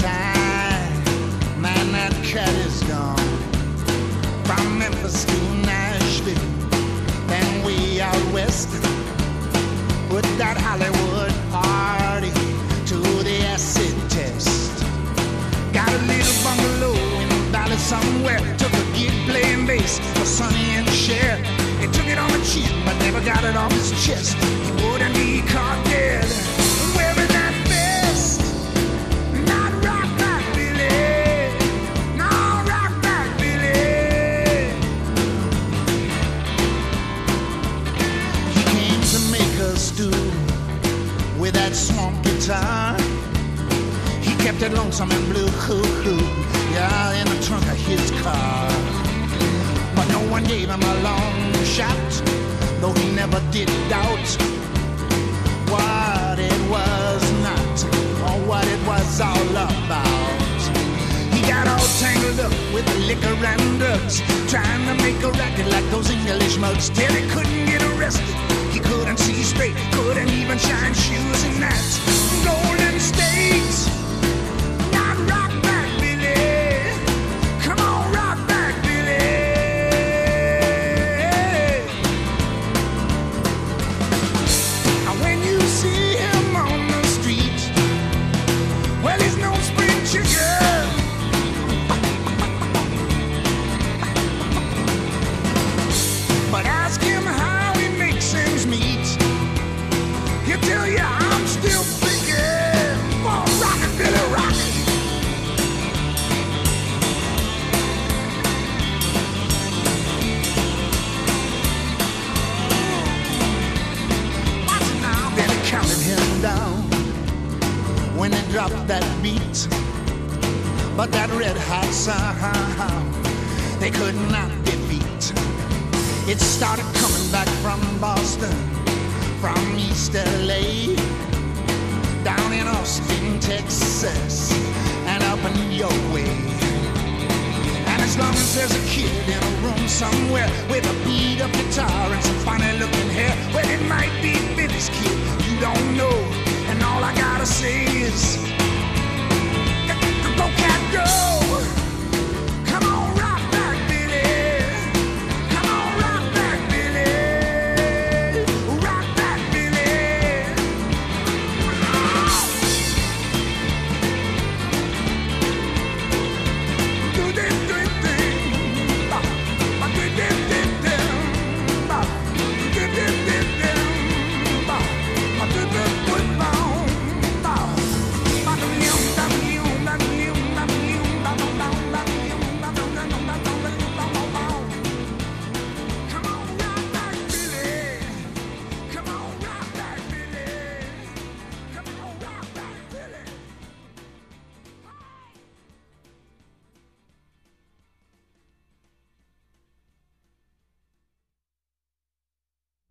time. Man, that cat is gone. From Memphis to Nashville, then we out west. Put that Hollywood party to the acid test. Got a little bungalow in the valley somewhere. Took a gig playing bass for Sonny and Cher. He took it on the chin, but never got it off his chest. He wouldn't be caught dead wearing that vest. Not rock back Billy, no rock back Billy. He came to make us do with that swamp guitar. He kept it lonesome and blue, yeah, in the trunk of his car. But no one gave him a long shot, though he never did doubt what it was not, or what it was all about. He got all tangled up with the liquor and drugs, trying to make a racket like those English mugs, till he couldn't get arrested. He couldn't see straight, couldn't even shine shoes in that Golden State. Not rock back Billy, come on rock back Billy. And when you see him on the street, well, he's no spring chicken. But ask him how he makes ends meet. He'll tell you I'm still thinking for rockin' Billy Rockin'. Watch it now. Then he counted him down when he dropped that beat. But that red hot sound they could not defeat. It started coming back from Boston, from East LA, down in Austin, Texas, and up in New York way. And as long as there's a kid in a room somewhere with a beat up guitar and some funny looking hair, well, it might be Billy's kid, you don't know. And all I gotta say is